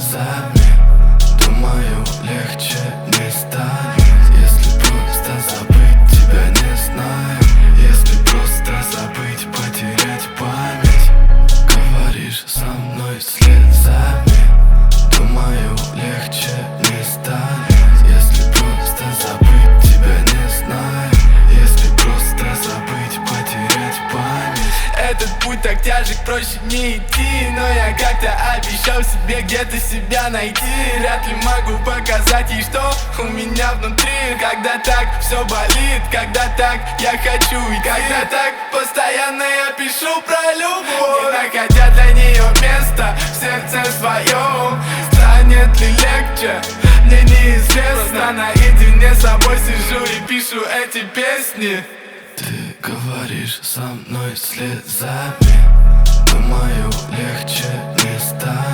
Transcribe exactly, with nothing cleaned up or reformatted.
слезами. Думаю, легче не станет, если просто забыть тебя, не знаю. Если просто забыть, потерять память. Говоришь со мной слезами. Думаю, легче не станет, если просто забыть тебя, не знаю. Если просто забыть, потерять память. Этот путь так тяжек, проще не идти. Но я как-то обещал себе где-то себя найти. Вряд ли могу показать ей, что у меня внутри. Когда так все болит, когда так я хочу идти, когда так постоянно я пишу про любовь, не находя для нее места в сердце своем. Станет ли легче, мне неизвестно. Наедине с собой сижу и пишу эти песни. Ты говоришь со мной слезами. Думаю, легче не станет.